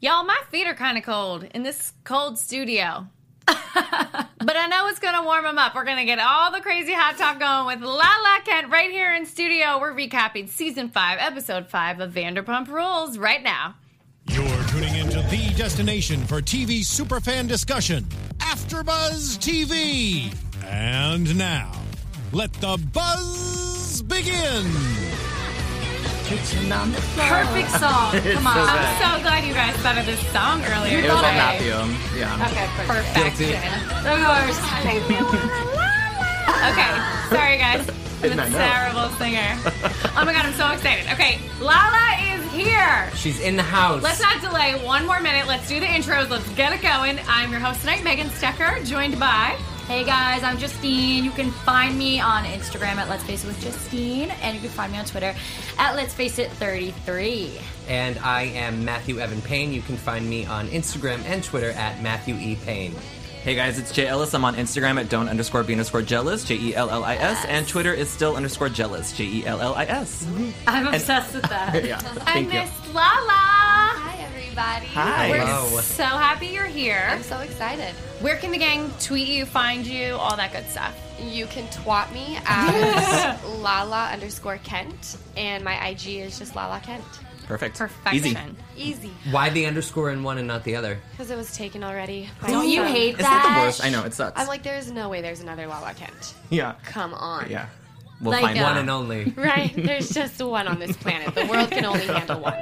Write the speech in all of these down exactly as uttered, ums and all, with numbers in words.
Y'all, my feet are kind of cold in this cold studio. But I know it's going to warm them up. We're going to get all the crazy hot talk going with Lala Kent right here in studio. We're recapping Season five, Episode five of Vanderpump Rules right now. You're tuning into the destination for T V superfan discussion, AfterBuzz T V. And now, let the buzz begin. Perfect song. Come on. so I'm so glad you guys thought of this song earlier. It was on today. Matthew. Yeah. Okay, perfection. Guilty. Of course. Okay, sorry guys. I'm a terrible singer. Oh my god, I'm so excited. Okay, Lala is here. She's in the house. Let's not delay one more minute. Let's do the intros. Let's get it going. I'm your host tonight, Megan Stecker, joined by... Hey guys, I'm Justine. You can find me on Instagram at Let's Face It with Justine, and you can find me on Twitter at Let's Face It thirty-three. And I am Matthew Evan Payne. You can find me on Instagram and Twitter at Matthew E. Payne. Hey guys, it's Jay Ellis. I'm on Instagram at don't underscore be underscore jealous, J E L L I S, Yes. and Twitter is still underscore jealous, J E L L I S. I'm obsessed with that. Yeah, I thank you. miss Lala. Hi, everybody. Hi. We're Hello. so happy you're here. I'm so excited. Where can the gang tweet you, find you, all that good stuff? You can twat me at Lala underscore Kent, and my I G is just Lala Kent. Perfect. Perfection. Easy. Easy. Why the underscore in one and not the other? Because it was taken already. by Don't you some- hate It's not that? the worst. I know, it sucks. I'm like, there's no way there's another Lala Kent. yeah. Come on. Yeah. We'll Like, find uh, One one. and only. Right? There's just one on this planet. The world can only handle one.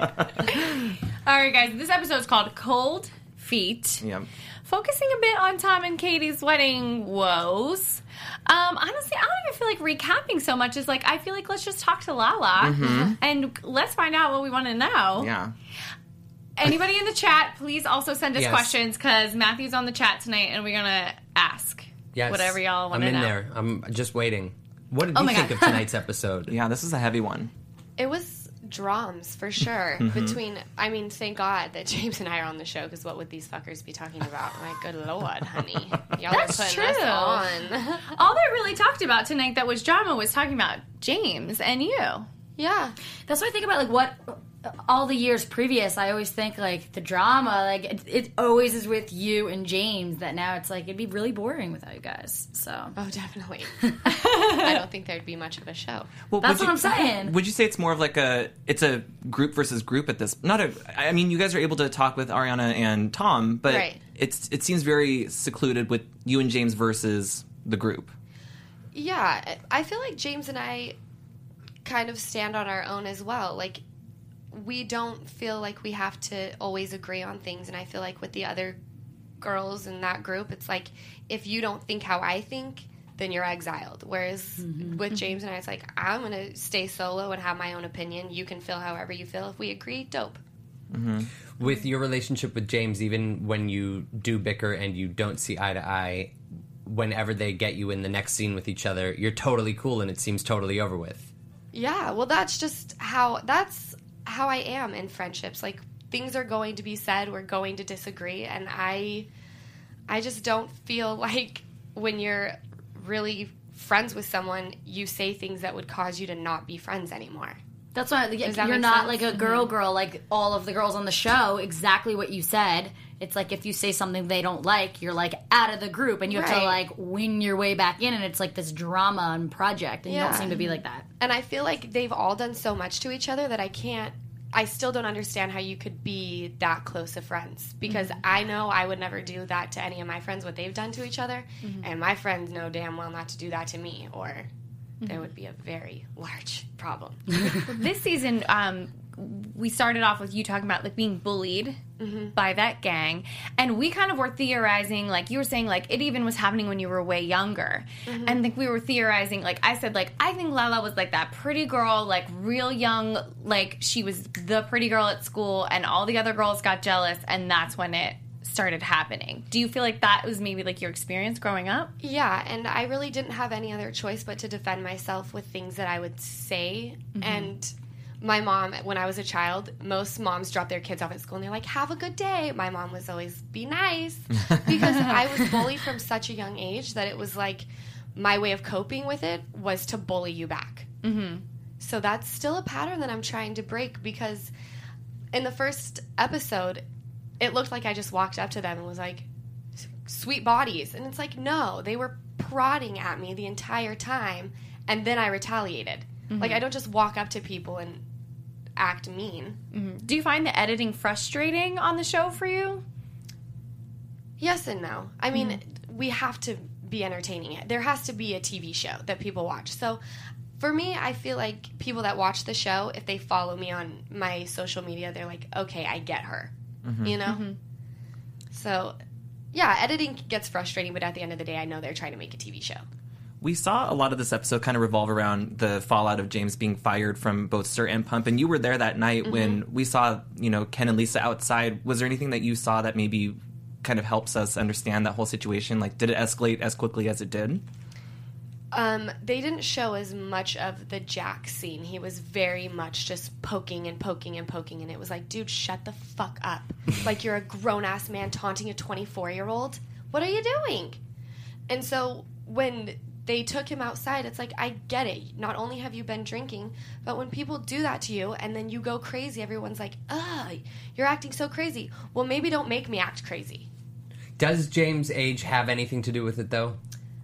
All right, guys. This episode is called Cold Feet. Yeah. Focusing a bit on Tom and Katie's wedding woes. Um, honestly, I don't even feel like recapping so much. As like, I feel like let's just talk to Lala and let's find out what we want to know. Yeah. Anybody in the chat, please also send us Yes. questions because Matthew's on the chat tonight and we're gonna ask Yes. whatever y'all want I'm to know. in there. I'm just waiting. What did Oh you my think God. of tonight's episode? Yeah, this is a heavy one. It was drums, for sure. Between, I mean, thank God that James and I are on the show, because what would these fuckers be talking about? My good lord, honey. Y'all That's are putting true. us on. All they really talked about tonight that was drama was talking about James and you. Yeah. That's what I think about, like, what all the years previous, I always think, like, the drama, like, it, it always is with you and James, that now it's like, it'd be really boring without you guys, so. Oh, definitely. I don't think there'd be much of a show. Well, That's would what I'm saying. Would you say it's more of like a, it's a group versus group at this, not a, I mean, you guys are able to talk with Ariana and Tom, but Right. it's it seems very secluded with you and James versus the group. Yeah, I feel like James and I kind of stand on our own as well. Like, we don't feel like we have to always agree on things, and I feel like with the other girls in that group, it's like, if you don't think how I think, then you're exiled. Whereas Mm-hmm. with James and I, it's like, I'm going to stay solo and have my own opinion. You can feel however you feel. If we agree, dope. With your relationship with James, even when you do bicker and you don't see eye to eye, whenever they get you in the next scene with each other, you're totally cool and it seems totally over with. Yeah, well, that's just how that's how I am in friendships. Like, things are going to be said, we're going to disagree, and I I just don't feel like when you're really friends with someone, you say things that would cause you to not be friends anymore. That's why like, Does that you're make not sense? like a girl girl like all of the girls on the show, exactly what you said. It's like if you say something they don't like, you're like out of the group and you have to Right. like win your way back in, and it's like this drama and project, and you Yeah. don't seem to be like that. And I feel like they've all done so much to each other that I can't I still don't understand how you could be that close of friends, because I know I would never do that to any of my friends, what they've done to each other, and my friends know damn well not to do that to me, or there would be a very large problem. This season, um, we started off with you talking about like being bullied by that gang, and we kind of were theorizing, like you were saying, like it even was happening when you were way younger, and like we were theorizing, like I said, like I think Lala was like that pretty girl, like real young, like she was the pretty girl at school, and all the other girls got jealous, and that's when it started happening. Do you feel like that was maybe like your experience growing up? Yeah, and I really didn't have any other choice but to defend myself with things that I would say. And my mom, when I was a child, most moms drop their kids off at school and they're like, have a good day. My mom was always, be nice. Because I was bullied from such a young age that it was like my way of coping with it was to bully you back. Mm-hmm. So that's still a pattern that I'm trying to break, because in the first episode, it looked like I just walked up to them and was like, sweet bodies. And it's like, no, they were prodding at me the entire time, and then I retaliated. Mm-hmm. Like, I don't just walk up to people and act mean. Mm-hmm. Do you find the editing frustrating on the show for you? Yes and no. I mean, mm-hmm. we have to be entertaining. There has to be a T V show that people watch. So for me, I feel like people that watch the show, if they follow me on my social media, they're like, okay, I get her. Mm-hmm. You know? Mm-hmm. So, yeah, editing gets frustrating, but at the end of the day, I know they're trying to make a T V show. We saw a lot of this episode kind of revolve around the fallout of James being fired from both SUR and Pump, and you were there that night mm-hmm. when we saw, you know, Ken and Lisa outside. Was there anything that you saw that maybe kind of helps us understand that whole situation? Like, did it escalate as quickly as it did? Um, they didn't show as much of the Jack scene. He was very much just poking and poking and poking, and it was like, dude, shut the fuck up. Like, you're a grown-ass man taunting a twenty-four-year-old. What are you doing? And so when they took him outside, it's like, I get it. Not only have you been drinking, but when people do that to you and then you go crazy, everyone's like, ugh, you're acting so crazy. Well, maybe don't make me act crazy. Does James' age have anything to do with it, though?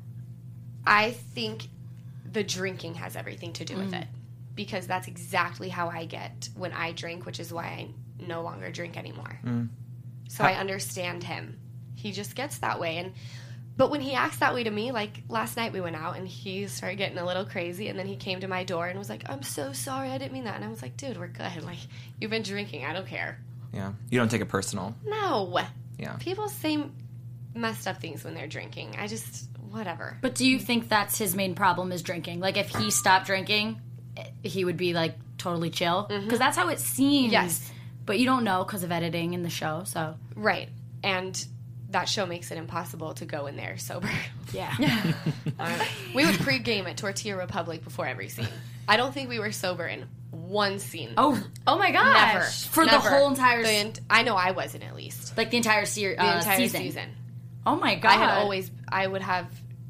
I think the drinking has everything to do with mm. it, because that's exactly how I get when I drink, which is why I no longer drink anymore. Mm. So how- I understand him. He just gets that way. And but when he acts that way to me, like last night we went out and he started getting a little crazy, and then he came to my door and was like, I'm so sorry, I didn't mean that. And I was like, dude, we're good. Like, you've been drinking. I don't care. Yeah. You don't take it personal. No. Yeah. People say messed up things when they're drinking. I just... whatever. But do you think that's his main problem is drinking? Like, if he stopped drinking, he would be, like, totally chill? Because mm-hmm. that's how it seems. Yes. But you don't know because of editing in the show, so. Right. And that show makes it impossible to go in there sober. Yeah. uh, we would pregame at Tortilla Republic before every scene. I don't think we were sober in one scene. Oh, oh my gosh. Never. For Never. the whole entire... The ent- I know I wasn't, at least. Like, the entire, se- uh, the entire season. season. Oh my god! I had always, I would have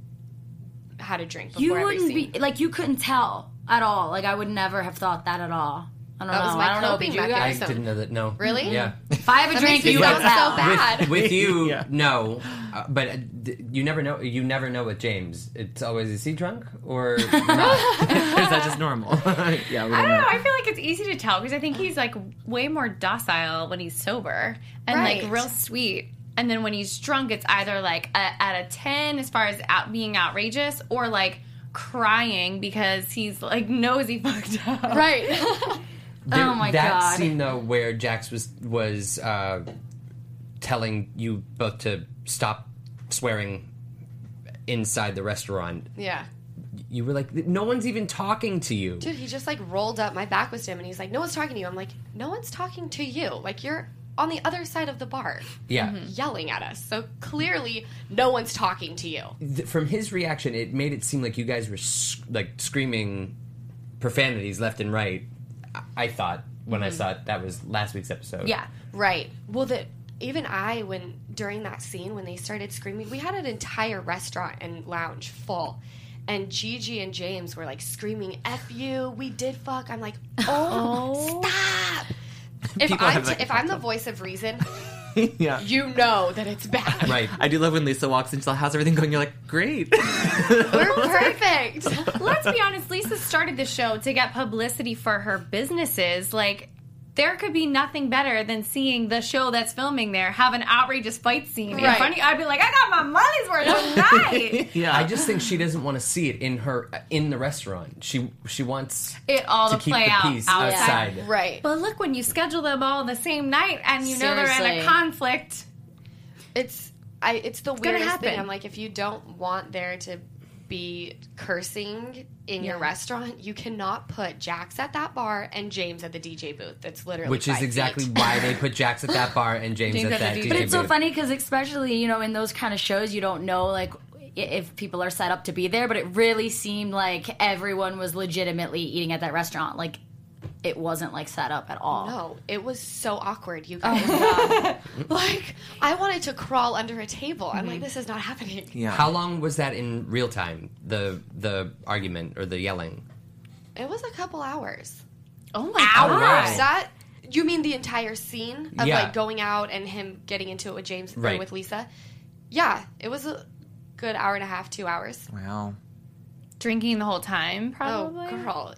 had a drink before you every wouldn't scene. be like you couldn't tell at all. Like I would never have thought that at all. I don't that know. Was my I don't know. coping Did you I guys? didn't know that. No. Really? Yeah. If I have a that drink, makes you me don't feel tell. so bad. With, with you, yeah. no. Uh, but uh, d- you never know. You never know with James. It's always is he drunk or not? Is that just normal? Yeah. We don't I don't know. know. I feel like it's easy to tell because I think he's like way more docile when he's sober and Right. like real sweet. And then when he's drunk, it's either like a, at a ten as far as out being outrageous or like crying because he's like knows he fucked up. Right. There- Oh my that God. scene though, where Jax was was uh, telling you both to stop swearing inside the restaurant. Yeah. You were like, no one's even talking to you. Dude, he just like rolled up. My back was to him, and he's like, "No one's talking to you." I'm like, "No one's talking to you. Like you're on the other side of the bar, Yeah. yelling at us. So clearly, no one's talking to you." Th- From his reaction, it made it seem like you guys were sc- like screaming profanities left and right. I, I thought when I saw it, that was last week's episode. Yeah. Right. Well, that even I, when during that scene when they started screaming, we had an entire restaurant and lounge full. And Gigi and James were like screaming, F you, we did fuck. I'm like, oh, stop. If People I'm, have t- that if I'm the voice of reason, Yeah. you know that it's bad. Right. I do love when Lisa walks in. She's like, how's everything going? You're like, great. We're perfect. Let's be honest, Lisa started the show to get publicity for her businesses. Like, there could be nothing better than seeing the show that's filming there have an outrageous fight scene in Right. front of you. I'd be like, I got my money's worth tonight. Yeah. I just think she doesn't want to see it in her in the restaurant. She she wants It all to to keep play the out peace outside. outside. Right. But look, when you schedule them all the same night and you know they're in Seriously. a conflict, It's I. It's the gonna weirdest thing. happen. I'm like, if you don't want there to be cursing in your restaurant, you cannot put Jax at that bar and James at the D J booth. That's literally Which is five exactly feet. why they put Jax at that bar and James, James at at the that D J D J But it's so booth. funny because especially, you know, in those kind of shows, you don't know, like, i- if people are set up to be there, but it really seemed like everyone was legitimately eating at that restaurant. Like, it wasn't, like, set up at all. No, it was so awkward, you guys. Oh, like, I wanted to crawl under a table. I'm Mm-hmm. like, this is not happening. Yeah. How long was that in real time? The the argument or the yelling? It was a couple hours. oh my All god. right. That You mean the entire scene of Yeah. like going out and him getting into it with James or Right. with Lisa? Yeah, it was a good hour and a half, two hours. Wow. Drinking the whole time, probably. Oh, girl,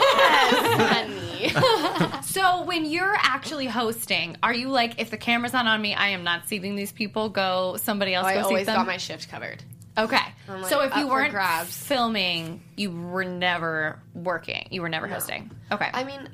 yes, honey. So when you're actually hosting, are you like, if the camera's not on me, I am not seating these people, go somebody else I go seat always them? got my shift covered. Okay. I'm like, So if you up for weren't grabs. filming, you were never working. You were never No. hosting. Okay. I mean,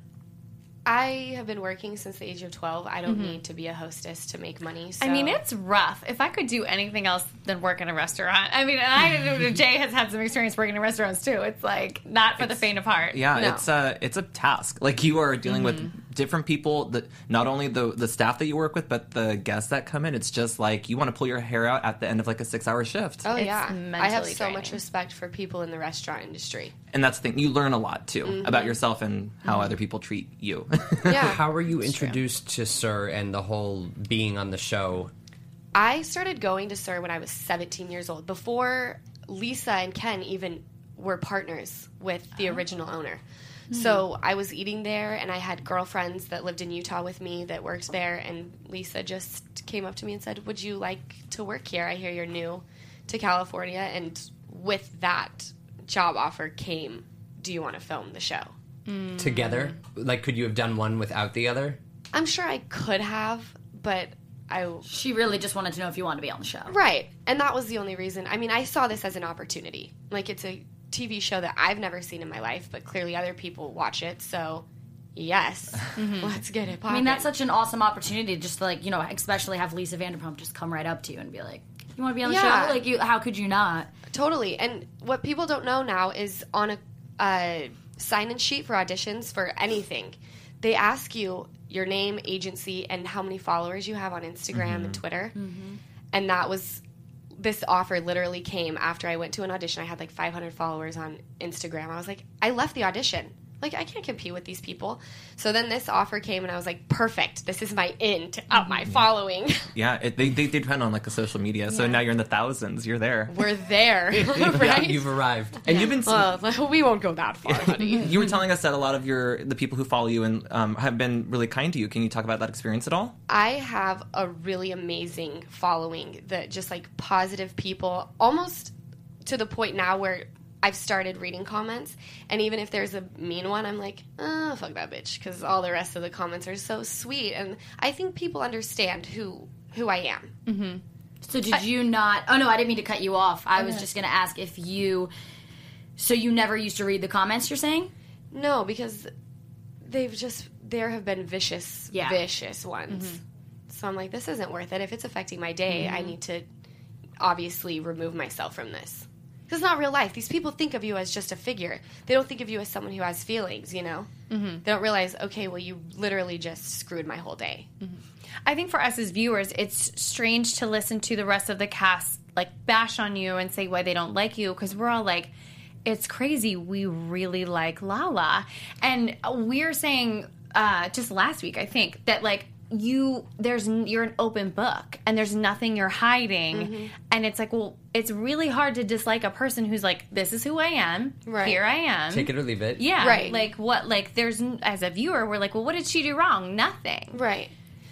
I have been working since the age of twelve. I don't Mm-hmm. need to be a hostess to make money. So. I mean, it's rough. If I could do anything else than work in a restaurant, I mean, and I Jay has had some experience working in restaurants too. It's like not for the faint of heart. Yeah, No. it's a it's a task. Like you are dealing Mm-hmm. with different people. That not only the the staff that you work with, but the guests that come in. It's just like you want to pull your hair out at the end of like a six hour shift. Oh It's yeah, I have mentally so much draining. respect for people in the restaurant industry. And that's the thing. You learn a lot too Mm-hmm. about yourself and how other people treat you. Yeah. How were you introduced to Sir and the whole being on the show? I started going to Sir when I was seventeen years old, before Lisa and Ken even were partners with the original owner. So I was eating there, and I had girlfriends that lived in Utah with me that worked there, and Lisa just came up to me and said, would you like to work here? I hear you're new to California. And with that job offer came, do you want to film the show? Together? Like, could you have done one without the other? I'm sure I could have, but I... She really just wanted to know if you wanted to be on the show. Right. And that was the only reason. I mean, I saw this as an opportunity. Like, it's a T V show that I've never seen in my life, but clearly other people watch it. So, yes, let's get it popping. I mean, that's such an awesome opportunity just to, like, you know, especially have Lisa Vanderpump just come right up to you and be like, you want to be on the Yeah. show? Like, you, how could you not? Totally. And what people don't know now is on a uh, sign-in sheet for auditions for anything, they ask you your name, agency, and how many followers you have on Instagram and Twitter. And that was... This offer literally came after I went to an audition. I had like five hundred followers on Instagram. I was like, I left the audition. Like, I can't compete with these people. So then this offer came, and I was like, perfect. This is my in to up my following. yeah, it, they, they they depend on like a social media. So Yeah. now you're in the thousands. You're there. We're there, Yeah, right? you've arrived. And you've been. Well, we won't go that far, honey. You were telling us that a lot of your the people who follow you and um, have been really kind to you. Can you talk about that experience at all? I have a really amazing following that just like positive people, almost to the point now where I've started reading comments, and even if there's a mean one, I'm like, oh, fuck that bitch, because all the rest of the comments are so sweet, and I think people understand who who I am. So did you not... Oh, no, I didn't mean to cut you off. I was just going to ask if you... So you never used to read the comments, you're saying? No, because they've just there have been vicious, Yeah. vicious ones. So I'm like, this isn't worth it. If it's affecting my day, I need to obviously remove myself from this. It's not real life. These people think of you as just a figure. They don't think of you as someone who has feelings, you know? Mm-hmm. They don't realize, okay, well, you literally just screwed my whole day. I think for us as viewers, it's strange to listen to the rest of the cast like bash on you and say why they don't like you, because we're all like, it's crazy. We really like Lala. And we're saying uh, just last week, I think, that like you, there's, you're an open book and there's nothing you're hiding. Mm-hmm. And it's like, well, it's really hard to dislike a person who's like, this is who I am. Right. Here I am. Take it or leave it. Yeah. Right. Like what, like there's, as a viewer, we're like, well, what did she do wrong? Nothing. Right.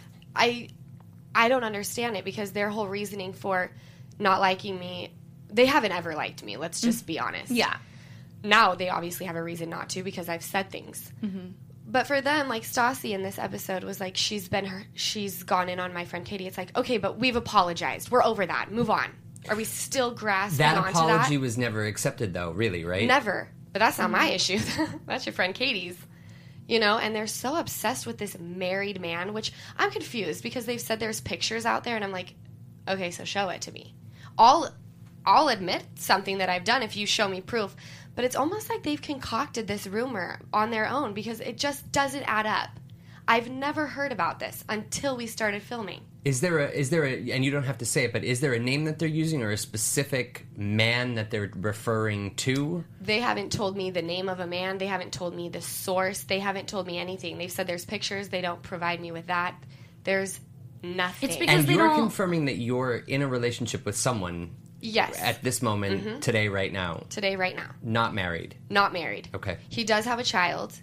I I don't understand it, because their whole reasoning for not liking me, they haven't ever liked me. Let's just be honest. Yeah. Now they obviously have a reason not to, because I've said things. Mm-hmm. But for them, like Stassi in this episode was like, she's been her, she's gone in on my friend Katie. It's like, okay, but we've apologized. We're over that. Move on. Are we still grasping That onto apology that? was never accepted, though, really, right? Never. But that's not Mm-hmm. my issue. That's your friend Katie's. You know, and they're so obsessed with this married man, which I'm confused, because they've said there's pictures out there, and I'm like, okay, so show it to me. I'll, I'll admit something that I've done if you show me proof, but it's almost like they've concocted this rumor on their own, because it just doesn't add up. I've never heard about this until we started filming. Is there a is there a and you don't have to say it, but is there a name that they're using or a specific man that they're referring to? They haven't told me the name of a man. They haven't told me the source. They haven't told me anything. They've said there's pictures. They don't provide me with that. There's nothing. It's because And they you're don't... confirming that you're in a relationship with someone yes, at this moment, Mm-hmm. today, right now, today, right now. not married. Not married. Okay. He does have a child,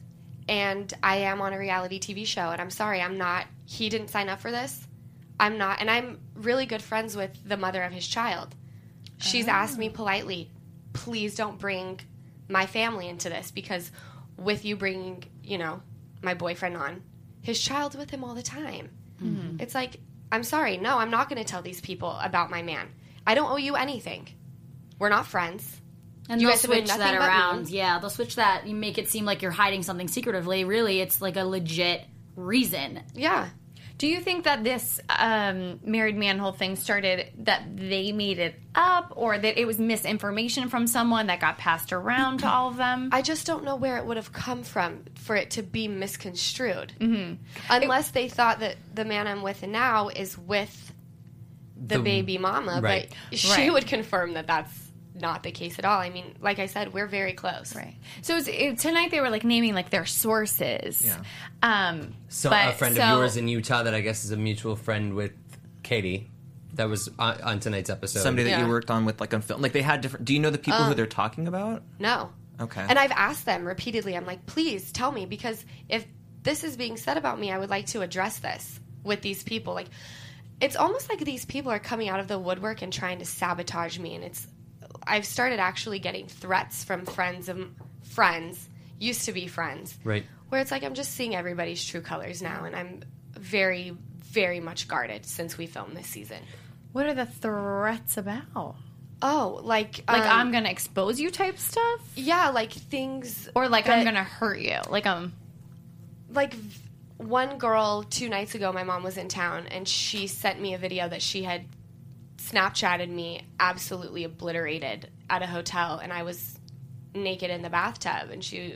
and I am on a reality T V show, and I'm sorry, I'm not, he didn't sign up for this. I'm not, and I'm really good friends with the mother of his child. She's oh. asked me politely, please don't bring my family into this, because with you bringing, you know, my boyfriend on, his child's with him all the time. Mm-hmm. It's like, I'm sorry, no, I'm not going to tell these people about my man. I don't owe you anything. We're not friends. And you they'll guys have been switch nothing that but around. mean. Yeah, they'll switch that. You make it seem like you're hiding something secretively. Really, it's like a legit reason. Yeah. Do you think that this um, married man whole thing started that they made it up, or that it was misinformation from someone that got passed around to all of them? I just don't know where it would have come from for it to be misconstrued. Mm-hmm. Unless it, they thought that the man I'm with now is with the, the baby mama. Right. But she right. would confirm that that's not the case at all. I mean, like I said, we're very close. Right. So it was, it, tonight they were like naming like their sources. Yeah. Um, So but, a friend so, of yours in Utah that I guess is a mutual friend with Katie, that was on, on tonight's episode. Somebody that Yeah. you worked on with, like, on film. Like, they had different... Do you know the people Um, who they're talking about? No. Okay. And I've asked them repeatedly, I'm like, please tell me, because if this is being said about me, I would like to address this with these people. Like, it's almost like these people are coming out of the woodwork and trying to sabotage me, and it's... I've started actually getting threats from friends of friends, used to be friends. Right. Where it's like I'm just seeing everybody's true colors now, and I'm very, very much guarded since we filmed this season. What are the threats about? Oh, like... Like, um, I'm going to expose you type stuff? Yeah, like things... Or like, that- I'm going to hurt you? Like, um... like v- one girl two nights ago, my mom was in town, and she sent me a video that she had Snapchatted me absolutely obliterated at a hotel, and I was naked in the bathtub, and she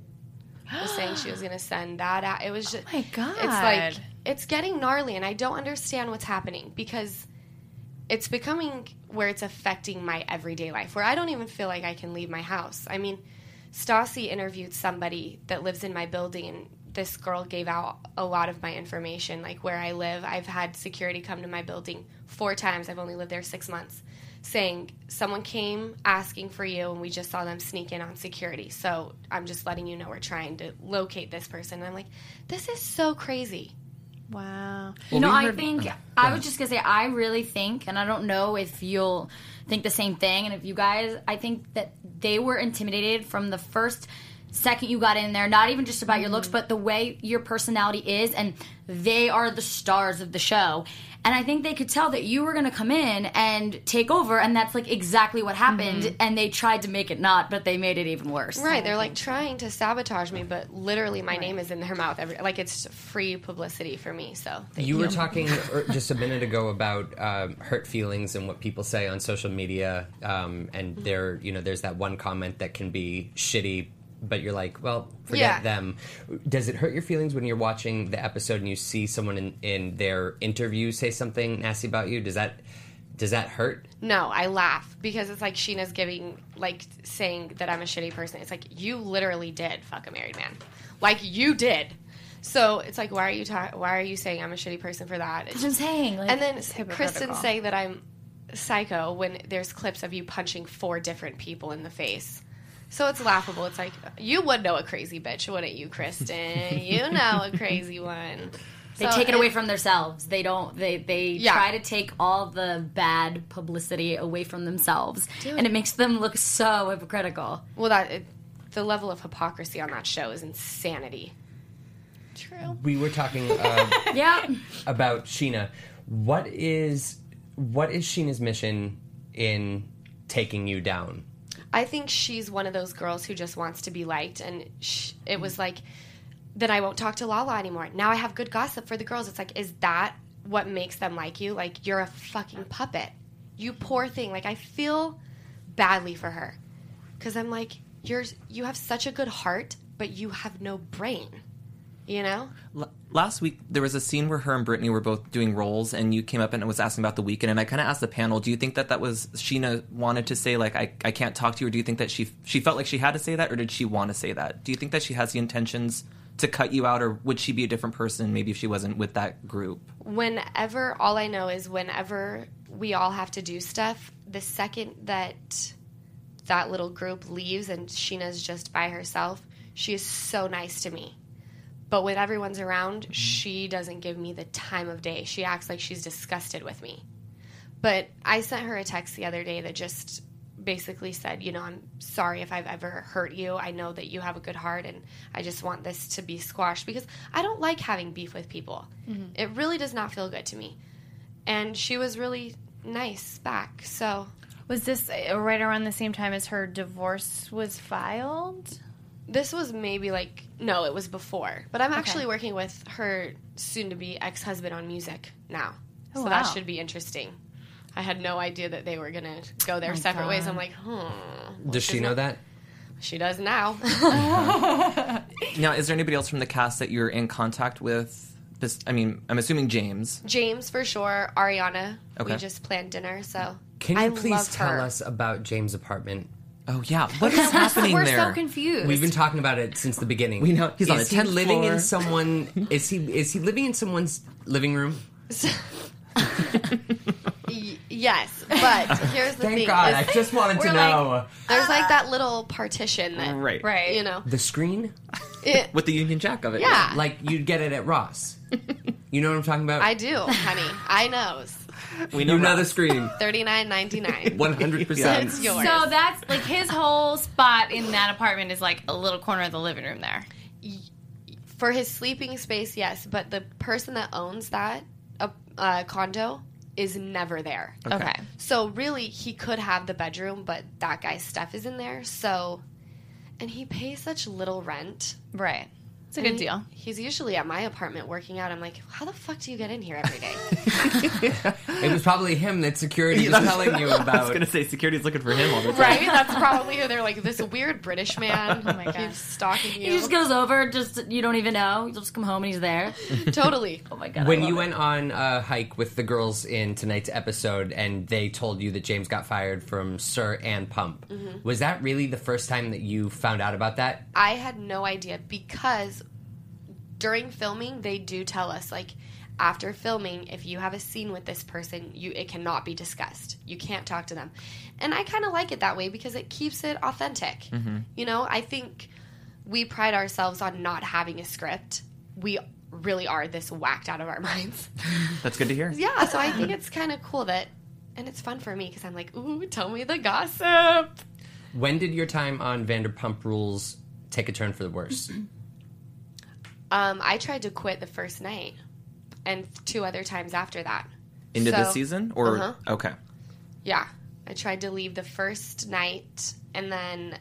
was saying she was going to send that out. It was just... Oh my God. It's like, it's getting gnarly, and I don't understand what's happening, because it's becoming where it's affecting my everyday life, where I don't even feel like I can leave my house. I mean, Stassi interviewed somebody that lives in my building, and this girl gave out a lot of my information, like where I live. I've had security come to my building four times. I've only lived there six months, saying someone came asking for you, and we just saw them sneak in on security. So I'm just letting you know we're trying to locate this person. And I'm like, this is so crazy. Wow. You know, we I heard- think, oh, I go was just going to say, I really think, and I don't know if you'll think the same thing, and if you guys, I think that they were intimidated from the first second you got in there, not even just about your looks, but the way your personality is, and they are the stars of the show. And I think they could tell that you were going to come in and take over, and that's like exactly what happened, mm-hmm. and they tried to make it not, but they made it even worse. Right, they're like trying to sabotage me, but literally my right. name is in their mouth. Every, like it's free publicity for me, so. You, you were talking just a minute ago about um, hurt feelings and what people say on social media, um, and mm-hmm. there, you know, there's that one comment that can be shitty, but you're like, well, forget yeah. them. Does it hurt your feelings when you're watching the episode and you see someone in, in their interview say something nasty about you? Does that does that hurt? No, I laugh because it's like Sheena's giving, like, saying that I'm a shitty person. It's like, you literally did fuck a married man. Like, you did. So it's like, why are you ta- why are you saying I'm a shitty person for that? It's That's what I'm saying. Like, and then Kristen saying that I'm psycho when there's clips of you punching four different people in the face. So it's laughable. It's like, you would know a crazy bitch, wouldn't you, Kristen? You know a crazy one. They so take it it, away from themselves. They don't, they, they yeah. try to take all the bad publicity away from themselves. Dude. And it makes them look so hypocritical. Well, that it, the level of hypocrisy on that show is insanity. True. We were talking uh, yeah. about Sheena. What is, what is Sheena's mission in taking you down? I think she's one of those girls who just wants to be liked, and sh- it was like, then I won't talk to Lala anymore. Now I have good gossip for the girls. It's like, is that what makes them like you? Like, you're a fucking puppet. You poor thing. Like, I feel badly for her. Because I'm like, you're, you have such a good heart, but you have no brain. You know? L- last week, there was a scene where her and Brittany were both doing roles, and you came up and was asking about the weekend, and I kind of asked the panel, do you think that that was Sheena wanted to say, like, I, I can't talk to you, or do you think that she she felt like she had to say that, or did she want to say that? Do you think that she has the intentions to cut you out, or would she be a different person maybe if she wasn't with that group? Whenever, all I know is whenever we all have to do stuff, the second that that little group leaves and Sheena's just by herself, she is so nice to me. But when everyone's around, she doesn't give me the time of day. She acts like she's disgusted with me. But I sent her a text the other day that just basically said, you know, I'm sorry if I've ever hurt you. I know that you have a good heart, and I just want this to be squashed because I don't like having beef with people. Mm-hmm. It really does not feel good to me. And she was really nice back, so... Was this right around the same time as her divorce was filed? This was maybe like, no, it was before. But I'm actually okay. working with her soon-to-be ex-husband on music now. Oh, so wow. that should be interesting. I had no idea that they were going to go their oh separate God. ways. I'm like, hmm. Well, does she know not, that? She does now. Now, is there anybody else from the cast that you're in contact with? This, I mean, I'm assuming James. James, for sure. Ariana. Okay. We just planned dinner, so Can you I please love tell her. us about James' apartment? Oh, yeah. What is happening We're there? We're so confused. We've been talking about it since the beginning. We know he's on is the tenth he living floor. in someone? Is he is he living in someone's living room? y- yes, but here's the Thank thing. God, is I just wanted to we're know. Like, there's like that little partition that, Right. Right. you know. The screen? It, With the Union Jack of it. Yeah. Like you'd get it at Ross. You know what I'm talking about? I do, honey. I knows. We know, you know the Ross. screen. thirty-nine ninety-nine. one hundred percent. It's yours. So that's like his whole spot in that apartment is like a little corner of the living room there. For his sleeping space, yes, but the person that owns that uh, uh, condo is never there. Okay. Okay. So really, he could have the bedroom, but that guy's stuff is in there. So, and he pays such little rent. Right. It's a And good he- deal. He's usually at my apartment working out. I'm like, how the fuck do you get in here every day? It was probably him that security was telling you I was about. going to say security's looking for him all the time. Right? That's probably who they're like, this weird British man Oh my God. keeps stalking you. He just goes over, just you don't even know. You just come home and he's there. Totally. Oh my God. I When love you it. went on a hike with the girls in tonight's episode and they told you that James got fired from Sir and Pump, Mm-hmm. was that really the first time that you found out about that? I had no idea because during filming, they do tell us, like, after filming, if you have a scene with this person, you it cannot be discussed. You can't talk to them. And I kind of like it that way because it keeps it authentic. Mm-hmm. You know, I think we pride ourselves on not having a script. We really are this whacked out of our minds. That's good to hear. Yeah, so I think it's kind of cool that, and it's fun for me because I'm like, ooh, tell me the gossip. When did your time on Vanderpump Rules take a turn for the worse? Um, I tried to quit the first night and two other times after that. Into So- this season? Or Uh-huh. okay. Yeah. I tried to leave the first night and then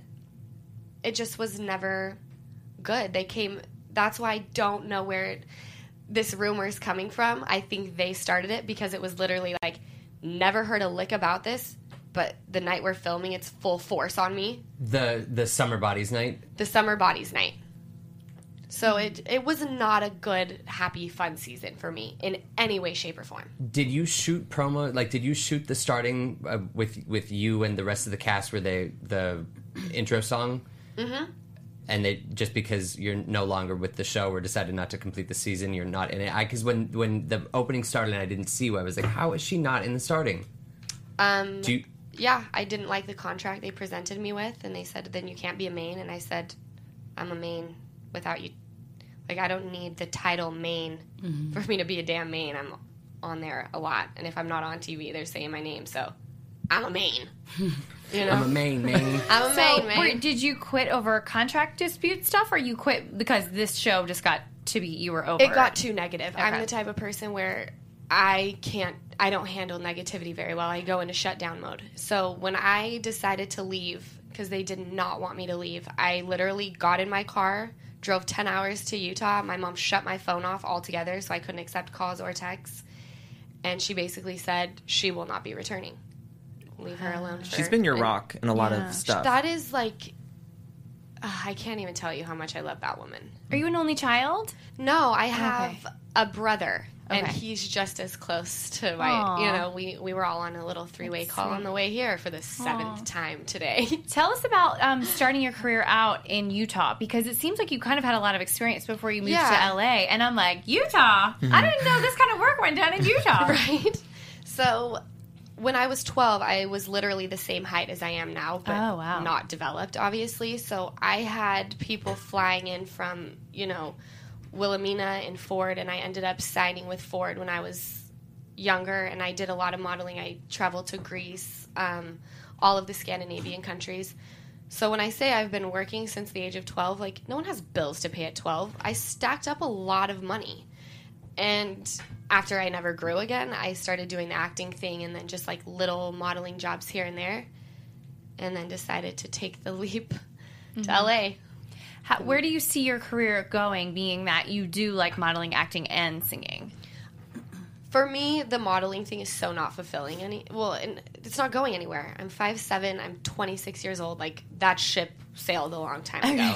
it just was never good. They came, that's why I don't know where it, this rumor is coming from. I think they started it because it was literally like, never heard a lick about this, but the night we're filming, it's full force on me. The the Summer Bodies night? The Summer Bodies night. So it it was not a good, happy, fun season for me in any way, shape, or form. Did you shoot promo? Like, did you shoot the starting uh, with with you and the rest of the cast where they the intro song? Mm-hmm. And they just because you're no longer with the show or decided not to complete the season, you're not in it. I because when when the opening started and I didn't see you, I was like, how is she not in the starting? Um, Do you, yeah, I didn't like the contract they presented me with, and they said, then you can't be a main. And I said, I'm a main without you. Like, I don't need the title main Mm-hmm. for me to be a damn main. I'm on there a lot. And if I'm not on T V, they're saying my name. So I'm a main. You know? I'm a main main. I'm a So, main, man. were- did you quit over contract dispute stuff, or you quit because this show just got to be you were over? It got too negative. I'm Okay. the type of person where I can't, I don't handle negativity very well. I go into shutdown mode. So when I decided to leave, because they did not want me to leave, I literally got in my car, drove ten hours to Utah. My mom shut my phone off altogether, so I couldn't accept calls or texts. And she basically said she will not be returning. Leave her alone. For, She's been your and rock in a lot Yeah. of stuff. That is like, uh, I can't even tell you how much I love that woman. Are you an only child? No, I have Okay. a brother, and Okay. he's just as close to my. Aw. You know, we we were all on a little three way call on the way here for the seventh Aw. time today. Tell us about um, starting your career out in Utah, because it seems like you kind of had a lot of experience before you moved Yeah. to L A. And I'm like, Utah? I didn't know this kind of work went down in Utah. Right. So when I was twelve, I was literally the same height as I am now, but Oh, wow. not developed, obviously. So I had people flying in from, you know, Wilhelmina and Ford, and I ended up signing with Ford when I was younger, and I did a lot of modeling. I traveled to Greece, um, all of the Scandinavian countries. So when I say I've been working since the age of twelve, like, no one has bills to pay at twelve. I stacked up a lot of money. And after I never grew again, I started doing the acting thing and then just, like, little modeling jobs here and there, and then decided to take the leap mm-hmm. to L A. How, where do you see your career going, being that you do like modeling, acting, and singing? For me, the modeling thing is so not fulfilling. Any well, and it's not going anywhere. I'm five seven. I'm twenty-six years old. Like, that ship sailed a long time ago.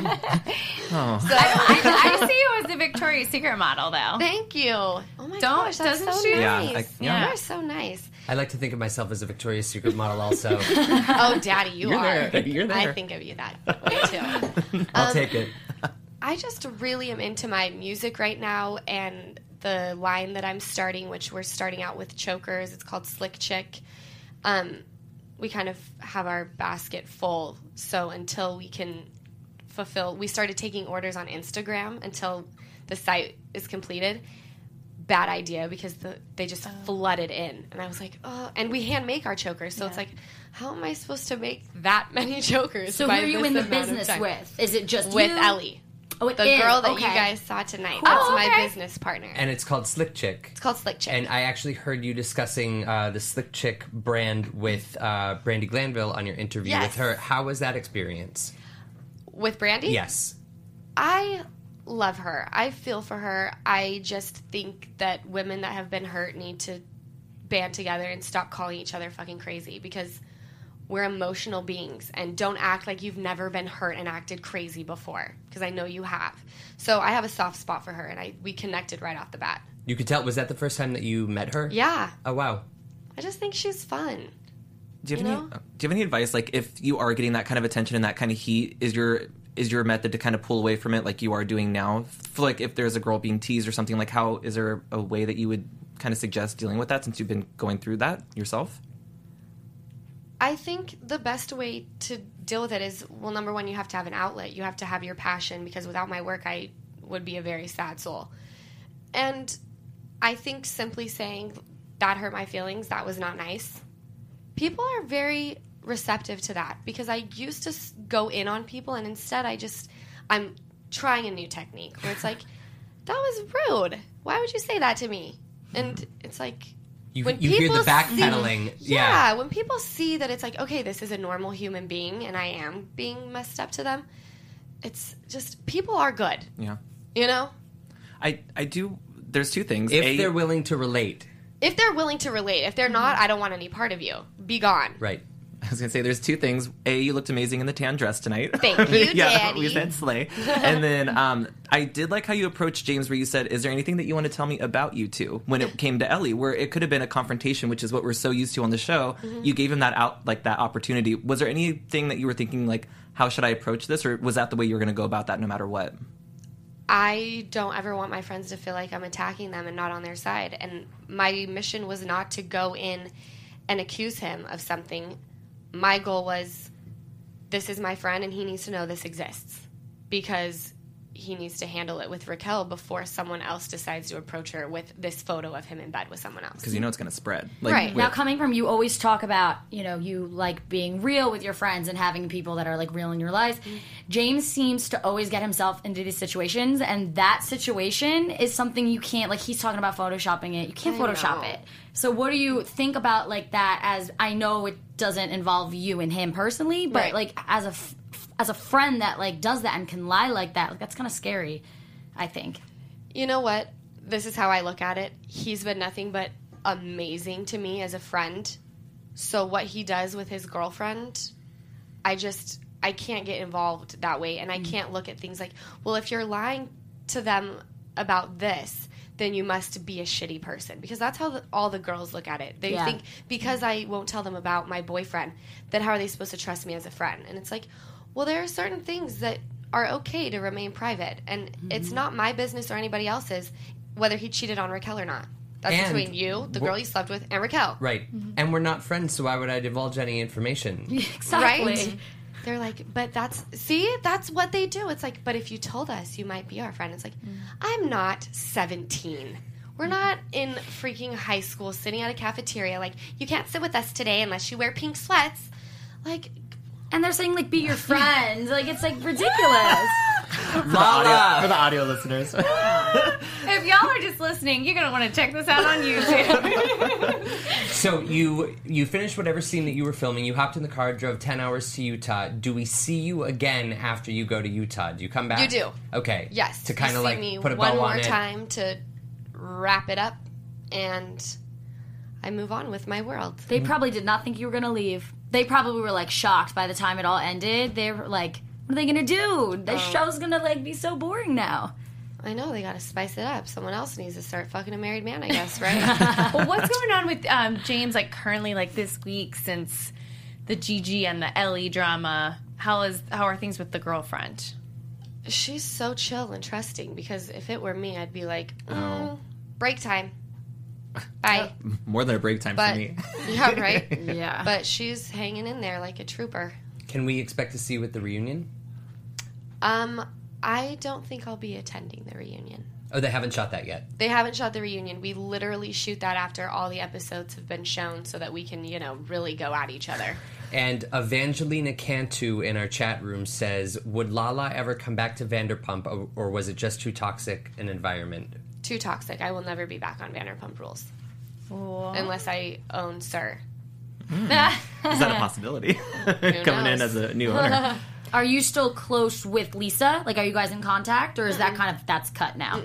Oh. So I, I see you as a Victoria's Secret model, though. Thank you. Oh my Don't, gosh, that's doesn't so she? nice. Yeah, I- yeah. You're so nice. I like to think of myself as a Victoria's Secret model also. Oh, Daddy, you You're are. there, baby, you're there. I think of you that way too. I'll Um, take it. I just really am into my music right now, and the line that I'm starting, which we're starting out with chokers, it's called Slick Chick. Um, we kind of have our basket full, so until we can fulfill, we started taking orders on Instagram until the site is completed. Bad idea, because the, they just flooded in, and I was like, oh, and we hand make our chokers, so Yeah. it's like, how am I supposed to make that many chokers? So who by are you this in the amount of business time? with? Is it just With you? Ellie, Oh, it the is. girl that Okay. you guys saw tonight. Cool. That's Oh, my okay. business partner. And it's called Slick Chick. It's called Slick Chick. And I actually heard you discussing uh, the Slick Chick brand with uh, Brandy Glanville on your interview Yes. with her. How was that experience? With Brandy? Yes. I love her. I feel for her. I just think that women that have been hurt need to band together and stop calling each other fucking crazy, because we're emotional beings, and don't act like you've never been hurt and acted crazy before, because I know you have. So I have a soft spot for her, and I we connected right off the bat. You could tell. Was that the first time that you met her? Yeah. Oh, wow. I just think she's fun. Do you have You any? know? Do you have any advice? Like, if you are getting that kind of attention and that kind of heat, is your is your method to kind of pull away from it, like you are doing now? For like, if there's a girl being teased or something, like, how is there a way that you would kind of suggest dealing with that, since you've been going through that yourself? I think the best way to deal with it is, well, number one, you have to have an outlet. You have to have your passion, because without my work, I would be a very sad soul. And I think simply saying, that hurt my feelings, that was not nice, people are very receptive to that, because I used to s- go in on people, and instead I just, I'm trying a new technique where it's like, that was rude. Why would you say that to me? And it's like, You, when you hear people the see- backpedaling. yeah, when people see that it's like, okay, this is a normal human being and I am being messed up to them, it's just, people are good, Yeah. you know? I I do. There's two things. If A, they're willing to relate. If they're willing to relate. If they're not, I don't want any part of you. Be gone. Right. I was gonna say there's two things. A, you looked amazing in the tan dress tonight. Thank you, yeah, Daddy. we said slay. And then um, I did like how you approached James, where you said, "Is there anything that you want to tell me about you two?" When it came to Ellie, where it could have been a confrontation, which is what we're so used to on the show. Mm-hmm. You gave him that out, like that opportunity. Was there anything that you were thinking, like, how should I approach this, or was that the way you were going to go about that, no matter what? I don't ever want my friends to feel like I'm attacking them and not on their side. And my mission was not to go in and accuse him of something. My goal was, this is my friend and he needs to know this exists, because he needs to handle it with Raquel before someone else decides to approach her with this photo of him in bed with someone else. Because you know it's going to spread. Like, Right. with- Now, coming from you, always talk about, you know, you like being real with your friends and having people that are like real in your lives. James seems to always get himself into these situations, and that situation is something you can't, like, he's talking about photoshopping it. You can't I Photoshop know. it. So, what do you think about like that? As I know it doesn't involve you and him personally, but Right. like as a f- as a friend that like does that and can lie like that, like, that's kind of scary, I think. You know what? This is how I look at it. He's been nothing but amazing to me as a friend. So what he does with his girlfriend, I just, I can't get involved that way. And I can't look at things like, well, if you're lying to them about this, then you must be a shitty person. Because that's how the, all the girls look at it. They Yeah. think, because I won't tell them about my boyfriend, then how are they supposed to trust me as a friend? And it's like, well, there are certain things that are okay to remain private. And it's not my business or anybody else's whether he cheated on Raquel or not. That's And between you, the wh- girl you slept with, and Raquel. Right. And we're not friends, so why would I divulge any information? Exactly. Right? they're like, but that's, see, that's what they do. It's like, but if you told us, you might be our friend. It's like, mm. I'm not seventeen. We're not in freaking high school sitting at a cafeteria. Like, you can't sit with us today unless you wear pink sweats. Like, and they're saying, like, be your friend. Like, it's, like, ridiculous. for, the audio, for the audio listeners. If y'all are just listening, you're going to want to check this out on YouTube. So you you finished whatever scene that you were filming. You hopped in the car, drove ten hours to Utah. Do we see you again after you go to Utah? Do you come back? You do. Okay. Yes. To kind of, like, me put a one bow more on it. time to wrap it up, and I move on with my world. They probably did not think you were going to leave. They probably were, like, shocked by the time it all ended. They were like, what are they going to do? The Oh. show's going to, like, be so boring now. I know, they gotta spice it up. Someone else needs to start fucking a married man, I guess, right? Well, what's going on with um, James, like, currently, like, this week since the Gigi and the Ellie drama? How is how are things with the girlfriend? She's so chill and trusting, because if it were me, I'd be like, mm, Oh. break time. Bye. More than a break time But, for me. yeah, right? Yeah. But she's hanging in there like a trooper. Can we expect to see you at the reunion? Um, I don't think I'll be attending the reunion. Oh, they haven't shot that yet. They haven't shot the reunion. We literally shoot that after all the episodes have been shown so that we can, you know, really go at each other. And Evangelina Cantu in our chat room says, would Lala ever come back to Vanderpump, or, or was it just too toxic an environment? Too toxic. I will never be back on Vanderpump Rules. Cool. Unless I own Sir. Is that a possibility? Coming in knows? as a new owner. Are you still close with Lisa? Like, are you guys in contact? Or is that kind of, that's cut now?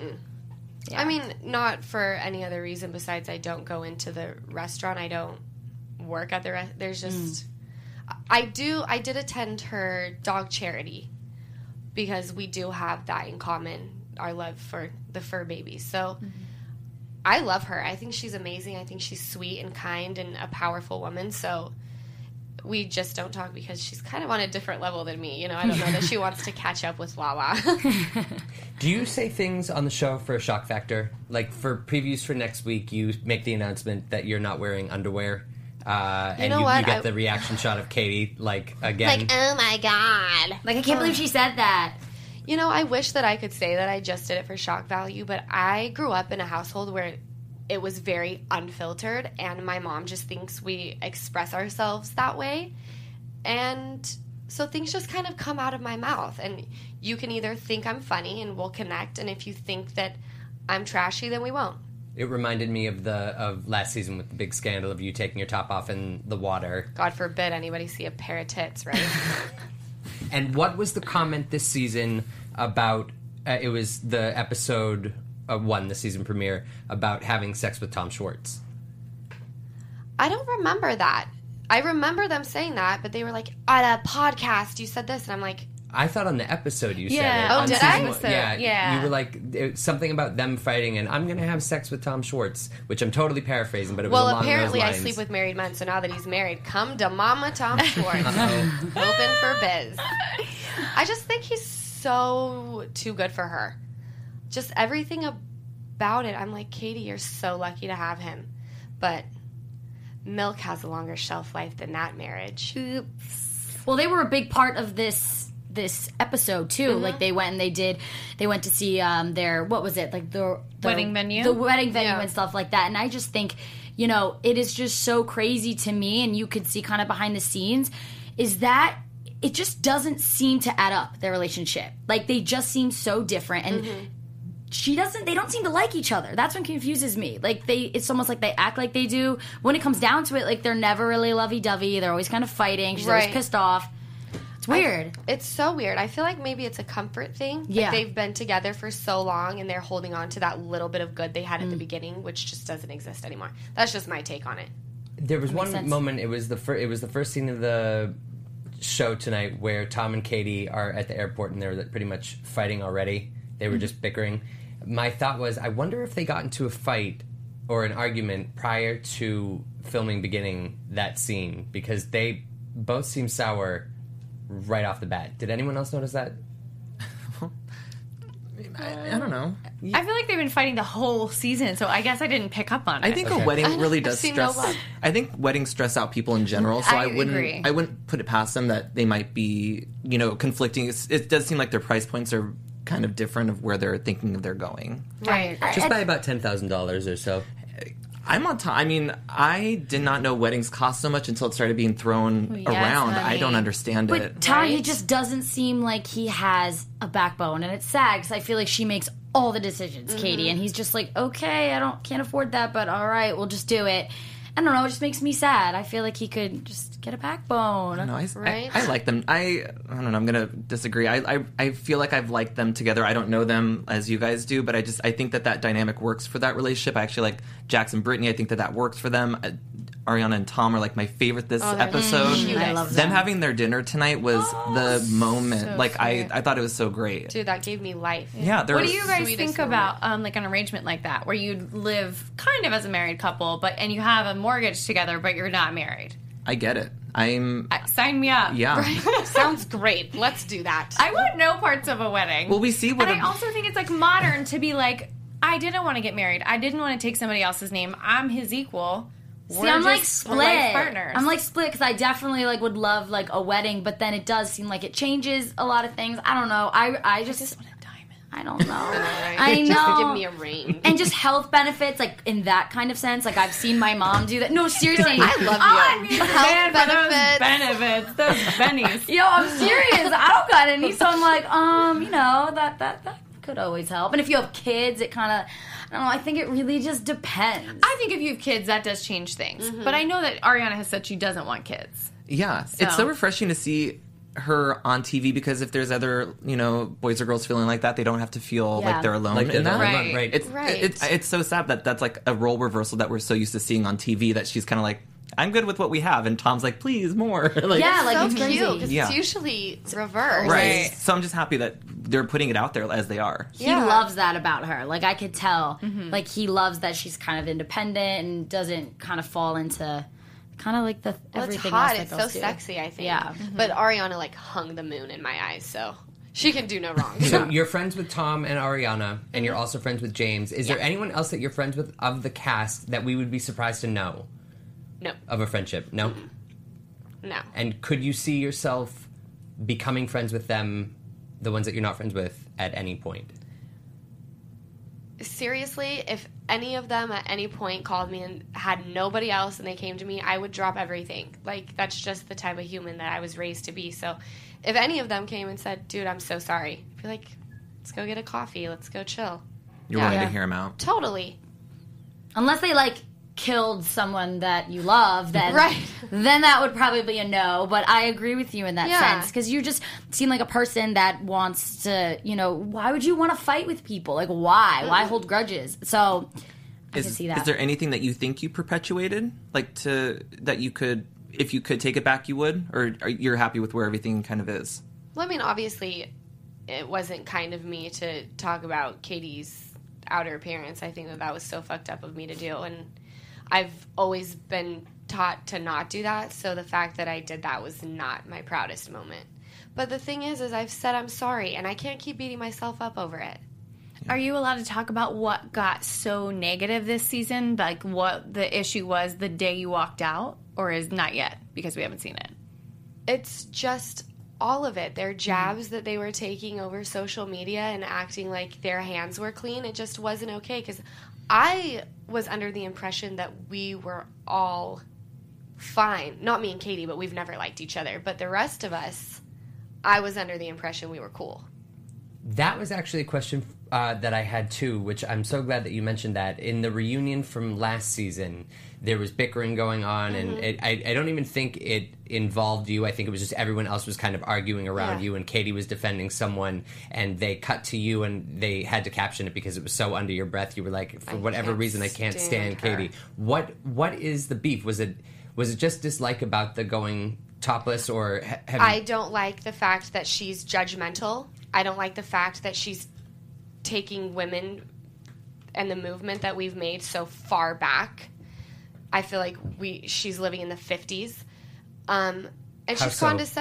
I mean, not for any other reason besides I don't go into the restaurant. I don't work at the restaurant. There's just... I do. I did attend her dog charity because we do have that in common, our love for the fur babies. So mm-hmm. I love her. I think she's amazing. I think she's sweet and kind and a powerful woman. So we just don't talk because she's kind of on a different level than me. You know, I don't know that she wants to catch up with Lala. Do you say things on the show for a shock factor? Like, for previews for next week, you make the announcement that you're not wearing underwear. Uh, You and know you, what? you get I- the reaction shot of Katie, like, again. like, oh my God. Like, I can't believe she said that. You know, I wish that I could say that I just did it for shock value, but I grew up in a household where it was very unfiltered, and my mom just thinks we express ourselves that way. And so things just kind of come out of my mouth, and you can either think I'm funny and we'll connect, and if you think that I'm trashy, then we won't. It reminded me of the of last season with the big scandal of you taking your top off in the water. God forbid anybody see a pair of tits, right? And what was the comment this season about, uh, it was the episode uh, one, the season premiere, about having sex with Tom Schwartz? I don't remember that. I remember them saying that, but they were like, on a podcast, you said this, and I'm like, I thought on the episode you Yeah. said it. Oh, On did season I? one. Episode, Yeah, yeah. You were like, it, something about them fighting, and I'm going to have sex with Tom Schwartz, which I'm totally paraphrasing, but it was well, along apparently those I lines. sleep with married men, so now that he's married, come to Mama Tom Schwartz. Open for biz. I just think he's so too good for her. Just everything about it. I'm like, Katie, you're so lucky to have him. But milk has a longer shelf life than that marriage. Well, they were a big part of this this episode too. Mm-hmm. Like, they went and they did they went to see um their, what was it, like the, the Wedding venue? the wedding venue Yeah. and stuff like that. And I just think, you know, it is just so crazy to me, and you could see kind of behind the scenes, is that it just doesn't seem to add up, their relationship. Like, they just seem so different, and Mm-hmm. she doesn't they don't seem to like each other. That's what confuses me. Like, they it's almost like they act like they do. When it comes down to it, like, they're never really lovey-dovey. They're always kind of fighting. She's always Right. pissed off. It's weird. It's so weird. I feel like maybe it's a comfort thing. Like, Yeah. they've been together for so long, and they're holding on to that little bit of good they had at the beginning, which just doesn't exist anymore. That's just my take on it. There was one sense. moment. It was the fir- It was the first scene of the show tonight where Tom and Katie are at the airport and they're pretty much fighting already. They were just bickering. My thought was, I wonder if they got into a fight or an argument prior to filming beginning that scene, because they both seem sour right off the bat. Did anyone else notice that? I, I don't know. I feel like they've been fighting the whole season, so I guess I didn't pick up on it. I think Okay. a wedding really I've does seen no stress. love. I think weddings stress out people in general, so I I, wouldn't. agree. I wouldn't put it past them that they might be, you know, conflicting. It's, it does seem like their price points are kind of different of where they're thinking they're going. right. Just by about ten thousand dollars or so. I'm on top. I mean, I did not know weddings cost so much until it started being thrown Yes, around. I honey. don't understand But it. Tom, he Right? just doesn't seem like he has a backbone, and it's sad because I feel like she makes all the decisions, Katie, and he's just like, okay, I don't can't afford that, but all right, we'll just do it. I don't know. It just makes me sad. I feel like he could just get a backbone. No, I, Right? I, I like them. I I don't know. I'm gonna disagree. I, I I feel like I've liked them together. I don't know them as you guys do, but I just I think that that dynamic works for that relationship. I actually like Jax and Brittany. I think that that works for them. Uh, Ariana and Tom are like my favorite this Oh, they're episode. cute. I love them them. having their dinner tonight was the moment. so like I sweet. I thought it was so great. Dude, that gave me life. Yeah, they're What do you guys Sweetest think moment. about um, like an arrangement like that, where you live kind of as a married couple, but and you have a mortgage together, but you're not married? I get it. I'm I, sign me up. yeah. Sounds great. Let's do that. I want no parts of a wedding. Well, we see what and I a- also think it's like modern to be like, I didn't want to get married. I didn't want to take somebody else's name. I'm his equal. See, We're I'm like just split. life partners. I'm like split because I definitely like would love like a wedding, but then it does seem like it changes a lot of things. I don't know. I I just, just want a diamond. I don't know. Right? I know. Just give me a ring. And just health benefits, like in that kind of sense. Like I've seen my mom do that. No, seriously, I love Oh, I you. need a Health man for benefits. those benefits, those bennies. Yo, I'm serious. I don't got any, so I'm like, um, you know, that that that could always help. And if you have kids, it kind of, I don't know. I think it really just depends. I think if you have kids, that does change things. But I know that Ariana has said she doesn't want kids. Yeah, So- it's so refreshing to see her on T V because if there's other, you know, boys or girls feeling like that, they don't have to feel Yeah. like they're alone Like in they're that. the- Right. right. It's, Right. it's it's so sad that that's like a role reversal that we're so used to seeing on T V that she's kind of like, I'm good with what we have, and Tom's like, please more. like, Yeah, like so it's crazy. cute because Yeah. it's usually reversed. right. Right. So I'm just happy that they're putting it out there as they are. He Yeah. loves that about her. Like I could tell. Like he loves that she's kind of independent and doesn't kind of fall into kind of like the Well, it's everything hot. else that It's so girls do. sexy, I think. Yeah. But Ariana like hung the moon in my eyes, so she can do no wrong. So you're friends with Tom and Ariana, and you're also friends with James. Is there anyone else that you're friends with of the cast that we would be surprised to know No, of a friendship? No? no. And could you see yourself becoming friends with them, the ones that you're not friends with, at any point? Seriously, if any of them at any point called me and had nobody else and they came to me, I would drop everything. Like, that's just the type of human that I was raised to be. So if any of them came and said, dude, I'm so sorry, I'd be like, let's go get a coffee. Let's go chill. You're Yeah. willing Yeah. to hear him out. Totally. Unless they like killed someone that you love, then Right. then that would probably be a no. But I agree with you in that Yeah. sense because you just seem like a person that wants to, you know, why would you want to fight with people? Like why? Why hold grudges? So I Is, can see that. is there anything that you think you perpetuated, like to that you could, if you could take it back, you would, or are you're happy with where everything kind of is? Well, I mean, obviously, it wasn't kind of me to talk about Katie's outer appearance. I think that that was so fucked up of me to do, and I've always been taught to not do that. So the fact that I did that was not my proudest moment. But the thing is, is I've said I'm sorry, and I can't keep beating myself up over it. Are you allowed to talk about what got so negative this season? Like what the issue was the day you walked out? Or is not yet because we haven't seen it? It's just all of it. Their jabs that they were taking over social media and acting like their hands were clean, it just wasn't okay. Because I was under the impression that we were all fine. Not me and Katie, but we've never liked each other. But the rest of us, I was under the impression we were cool. That was actually a question uh, that I had too, which I'm so glad that you mentioned that. In the reunion from last season, there was bickering going on, and it, I, I don't even think it involved you. I think it was just everyone else was kind of arguing around Yeah. you, and Katie was defending someone, and they cut to you, and they had to caption it because it was so under your breath. You were like, for I whatever can't reason, I can't stand, stand her. Katie. What What is the beef? Was it was it just dislike about the going topless, or ha- have I you, don't like the fact that she's judgmental. I don't like the fact that she's taking women and the movement that we've made so far back. I feel like we she's living in the fifties. Um, and How she's so? condescending. I just, the way she thinks about bodies and,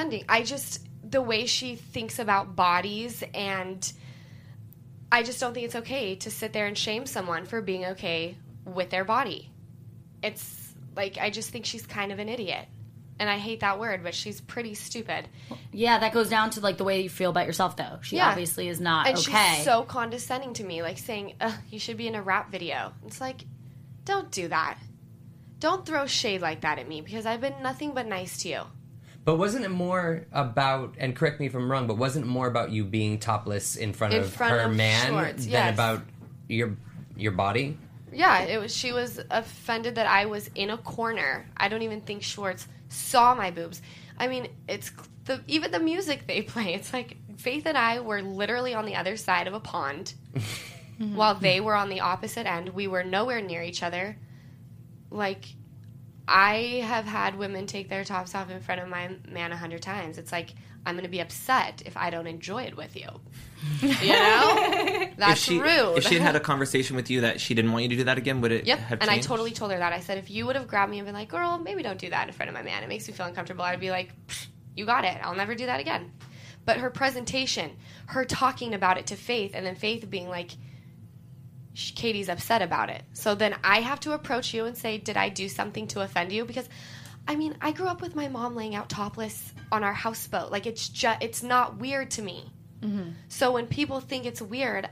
I just don't think it's okay to sit there and shame someone for being okay with their body. It's like, I just think she's kind of an idiot. And I hate that word, but she's pretty stupid. Yeah, that goes down to like the way you feel about yourself, though. She Yeah. obviously is not And okay. she's so condescending to me, like saying, Ugh, you should be in a rap video. It's like, don't do that. Don't throw shade like that at me, because I've been nothing but nice to you. But wasn't it more about, and correct me if I'm wrong, but wasn't it more about you being topless in front In of front her of man shorts, than yes. about your your body? Yeah, it was. She was offended that I was in a corner. I don't even think Schwartz saw my boobs. I mean, it's the even the music they play. It's like Faith and I were literally on the other side of a pond, while they were on the opposite end. We were nowhere near each other. Like, I have had women take their tops off in front of my man a hundred times. It's like, I'm going to be upset if I don't enjoy it with you. You know? That's if she, rude. If she had had a conversation with you that she didn't want you to do that again, would it Yep, have and I changed? totally told her that. I said, if you would have grabbed me and been like, girl, maybe don't do that in front of my man. It makes me feel uncomfortable. I'd be like, you got it. I'll never do that again. But her presentation, her talking about it to Faith, and then Faith being like, Katie's upset about it. So then I have to approach you and say, did I do something to offend you? Because, I mean, I grew up with my mom laying out topless on our houseboat. Like, it's just, it's not weird to me. Mm-hmm. So when people think it's weird,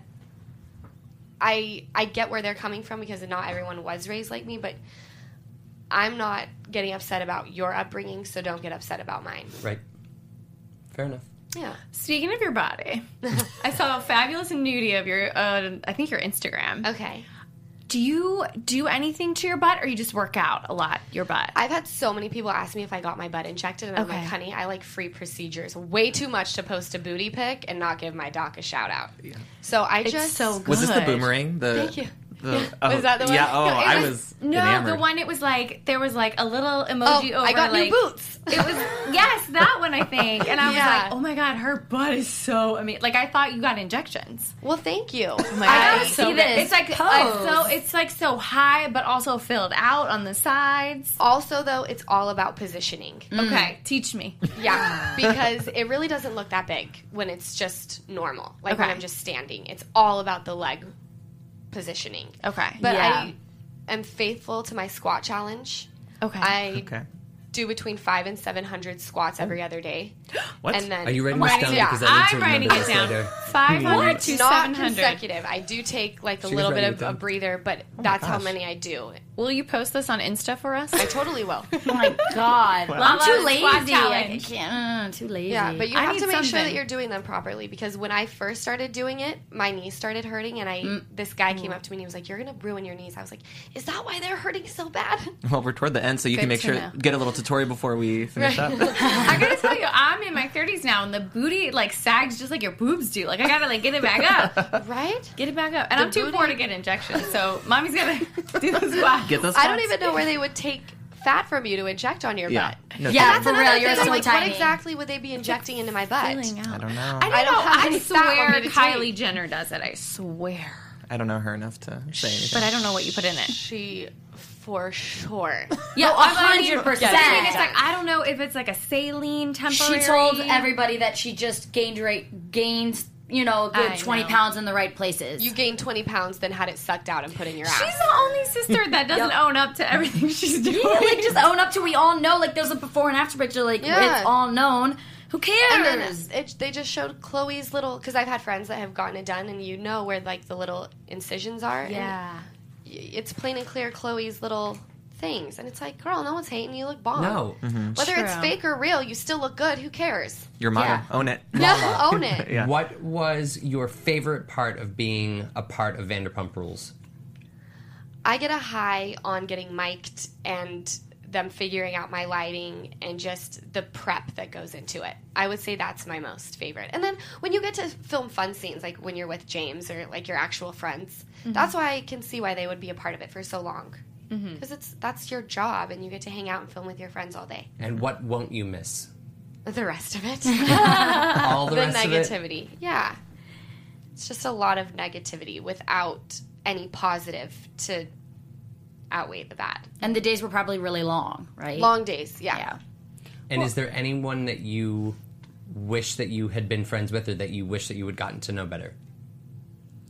I I get where they're coming from, because not everyone was raised like me, but I'm not getting upset about your upbringing, so don't get upset about mine. Right. Fair enough. Yeah. Speaking of your body, I saw a fabulous nudie of your, uh, I think your Instagram. Okay. Do you do anything to your butt, or you just work out a lot, your butt? I've had so many people ask me if I got my butt injected, and I'm Okay. like, honey, I like free procedures way too much to post a booty pic and not give my doc a shout out. Yeah. So I It's just so good. Was this the boomerang? The, Thank you. The, Yeah. Was that the one? Yeah. Oh, No, it I was- was No, enamored. the one it was like there was like a little emoji Oh, over. I got like, new boots. It was yes, that one I think, and I was Yeah. like, oh my god, her butt is so. I mean, like I thought you got injections. Well, thank you. Oh my I god, gotta it's so see good. this It's like pose. it's so it's like so high, but also filled out on the sides. Also, though, it's all about positioning. Okay, teach me. Yeah, because it really doesn't look that big when it's just normal. Like when Okay. I'm just standing. It's all about the leg positioning. Okay, But Yeah. I am faithful to my squat challenge. okay. I Okay. do between five and seven hundred squats every other day. What? And then Are you writing I'm this writing down? it down. Because I need to I'm writing remember it this down. later. Five hundred to not seven hundred. consecutive. I do take like a She was little bit writing of it a down. breather, but that's how gosh. many I do. Will you post this on Insta for us? I totally will. Oh my god. Well, I'm I too love lazy. squat I challenge. can't. Uh, too lazy. Yeah, but you I have need to make sure something. that you're doing them properly, because when I first started doing it, my knees started hurting, and I Mm. this guy came up to me and he was like, "You're gonna ruin your knees." I was like, "Is that why they're hurting so bad?" Well, we're toward the end, so you Good can make to sure know. get a little tutorial before we finish up. I gotta tell you, I'm in my thirties now, and the booty like sags just like your boobs do. Like I gotta like get it back up, Right? get it back up. And The I'm too booty- poor to get injections, so mommy's gonna do the squat. Get those. I don't spots. even know where they would take fat from you to inject on your Yeah. butt. No, Yeah, That's for real. another You're thing. so Like, tiny. what exactly would they be injecting into my butt? Filling out. I don't know. I I don't, don't know. have I any fat for swear me to Kylie take. Jenner does it. I swear. I don't know her enough to say anything. But I don't know what you put in it. She, for sure. Yeah, a I mean, hundred I percent. mean, it's like I don't know if it's like a saline temporary. She told everybody that she just gained rate gained, you know, a good I twenty know. pounds in the right places. You gained twenty pounds, then had it sucked out and put in your ass. She's the only sister that doesn't Yep. own up to everything she's doing. yeah, like just own up to. We all know. Like there's a before and after picture. Like Yeah. it's all known. Who cares? And then it, they just showed Chloe's little, because I've had friends that have gotten it done, and you know where like the little incisions are. and yeah. y- it's plain and clear Chloe's little things, and it's like, girl, no one's hating you. Look bomb. No. Whether it's True. fake or real, you still look good. Who cares? Your motto. Yeah. Own it. Yeah, own it. Yeah. What was your favorite part of being a part of Vanderpump Rules? I get a high on getting mic'd and them figuring out my lighting and just the prep that goes into it. I would say that's my most favorite. And then when you get to film fun scenes, like when you're with James or like your actual friends, that's why I can see why they would be a part of it for so long. Because it's that's your job, and you get to hang out and film with your friends all day. And what won't you miss? The rest of it, All the, the rest of it? negativity, yeah, it's just a lot of negativity without any positive to outweigh the bad. and the days were probably really long, right? Long days, yeah. Yeah. And is there anyone that you wish that you had been friends with, or that you wish that you had gotten to know better?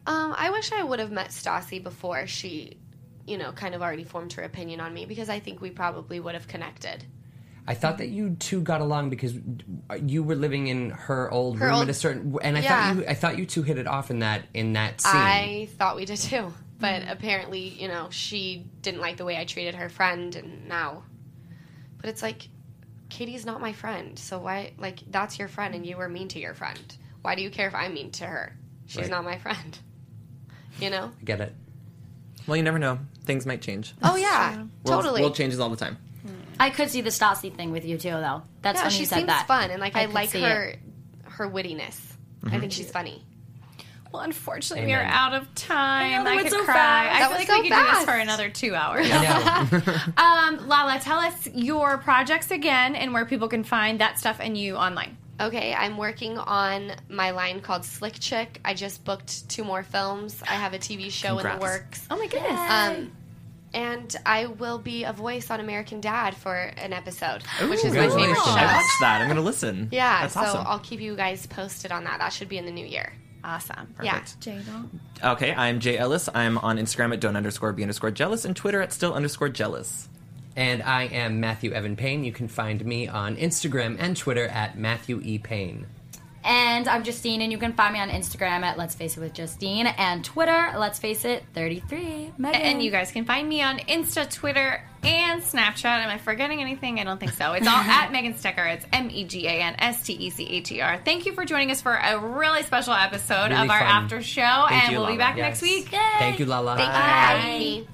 Um, I wish I would have met Stassi before she, you know, kind of already formed her opinion on me, because I think we probably would have connected. I thought that you two got along because you were living in her old Her room old- at a certain, and I Yeah. thought you, I thought you two hit it off in that in that scene. I thought we did too, but apparently, you know, she didn't like the way I treated her friend, and now. But it's like, Katie's not my friend, so why? Like, that's your friend, and you were mean to your friend. Why do you care if I'm mean to her? She's Right. not my friend. You know? I get it. Well, you never know. Things might change. Oh yeah, World, totally. World changes all the time. I could see the Stassi thing with you too, though. That's Yeah, when she you said seems that. fun, and like I, could like see her, it. her wittiness. I think she's funny. Well, unfortunately, we Amen. are out of time. I know, I, it could went so cry. fast. I That feel was like so we could do this fast. for another two hours. I know. um, Lala, tell us your projects again and where people can find that stuff and you online. Okay, I'm working on my line called Slick Chick. I just booked two more films. I have a T V show in Congrats. the works. Oh my goodness. Um, and I will be a voice on American Dad for an episode, which is my Congratulations. favorite show. I watched that. I'm going to listen. Yeah, That's so awesome. I'll keep you guys posted on that. That should be in the new year. Awesome. Yeah. Jado. Okay, I'm Jay Ellis. I'm on Instagram at don't underscore be underscore jealous and Twitter at still underscore jealous. And I am Matthew Evan Payne. You can find me on Instagram and Twitter at Matthew E. Payne. And I'm Justine, and you can find me on Instagram at Let's Face It with Justine, and Twitter, Let's Face It thirty-three. Megan. And you guys can find me on Insta, Twitter, and Snapchat. Am I forgetting anything? I don't think so. It's all at Megan Stecker. It's M E G A N S T E C H E R. Thank you for joining us for a really special episode Really of our fun. after show. Thank and you, we'll be Lala. back Yes. next week. Thank you, Lala. Thank you for having me.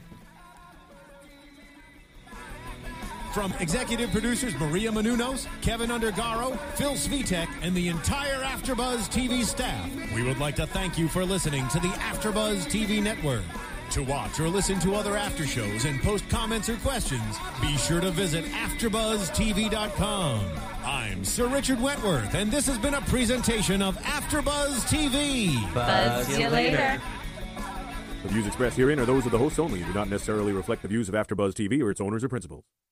From executive producers Maria Menounos, Kevin Undergaro, Phil Svitek, and the entire AfterBuzz T V staff, we would like to thank you for listening to the AfterBuzz T V network. To watch or listen to other after shows and post comments or questions, be sure to visit after buzz T V dot com. I'm Sir Richard Wentworth, and this has been a presentation of AfterBuzz T V. Buzz you later. The views expressed herein are those of the hosts only and do not necessarily reflect the views of AfterBuzz T V or its owners or principals.